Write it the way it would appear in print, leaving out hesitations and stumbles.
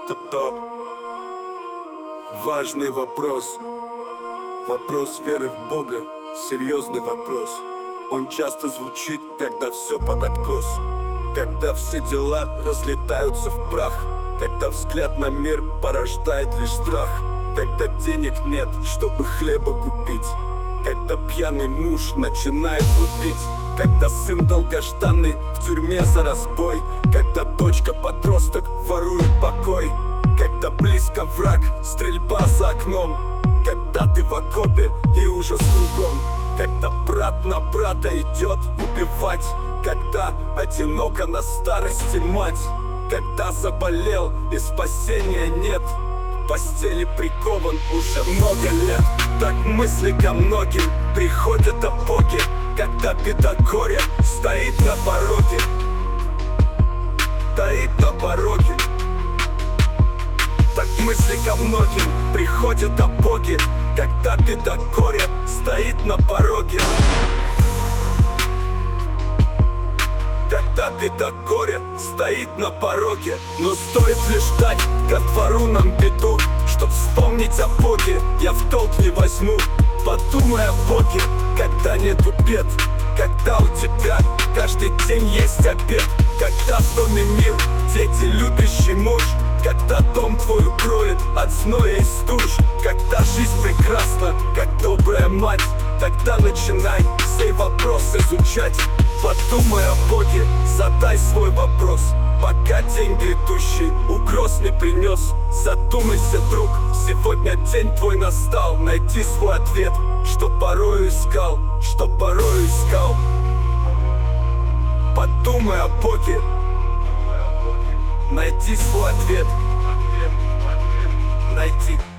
Топ. Важный вопрос. Вопрос веры в Бога. Серьезный вопрос. Он часто звучит, когда все под откос. Когда все дела разлетаются в прах. Когда взгляд на мир порождает лишь страх. Когда денег нет, чтобы хлеба купить. Когда пьяный муж начинает лупить. Когда сын долгожданный в тюрьме за разбой. Когда дочка-подросток ворует покой. Когда близко враг, стрельба за окном. Когда ты в окопе и ужас кругом. Когда брат на брата идет убивать. Когда одиноко на старости мать. Когда заболел и спасения нет. В постели прикован уже много лет. Так мысли ко многим приходят о Боге. Когда беда горя стоит на пороге. Стоит на пороге. Так мысли ко многим приходят о Боге. Когда беда горя стоит на пороге. Когда беда горя стоит на пороге. Но стоит лишь дать ко двору нам беду, чтоб вспомнить о Боге, я в толк не возьму. Подумай о Боге, когда нету бед. Когда у тебя каждый день есть обед. Когда в доме мир, дети, любящий муж. Когда дом твой укроет от зноя и стуж. Когда жизнь прекрасна, как добрая мать. Тогда начинай сей вопрос изучать. Подумай о Боге, задай свой вопрос. Пока день грядущий угроз не принес. Задумайся, друг, сегодня день твой настал. Найди свой ответ, что порою искал. Что порою искал. Подумай о Боге. Найди свой ответ. Найди.